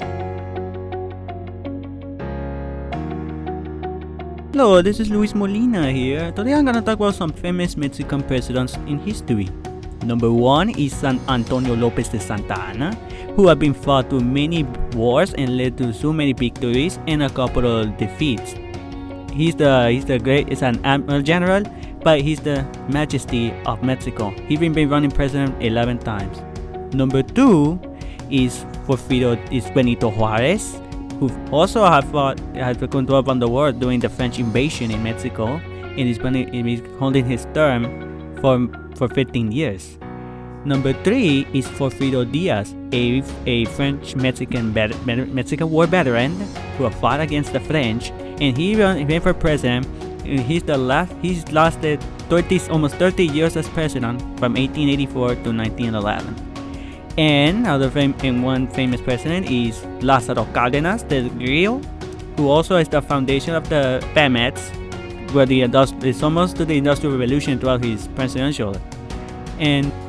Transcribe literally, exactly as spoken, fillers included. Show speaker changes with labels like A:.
A: Hello, this is Luis Molina here. Today I'm gonna talk about some famous Mexican presidents in history. Number one is San Antonio Lopez de Santa Anna, who have been fought through many wars and led to so many victories and a couple of defeats. He's the he's the great is an admiral general, but he's the Majesty of Mexico. He's been, been running president eleven times. Number two is Porfirio is Benito Juarez, who also have fought has control from the world during the French invasion in Mexico, and he's been he's holding his term for for fifteen years. Number three is Porfirio Diaz, a, a French Mexican Mexican war veteran who fought against the French, and he ran, he ran for president. And he's the last he's lasted thirty almost thirty years as president from eighteen eighty-four to nineteen eleven. And other fam- and one famous president is Lázaro Cárdenas del Rio, who also is the foundation of the Pemex, where the industri- it's almost to the Industrial Revolution throughout his presidential. And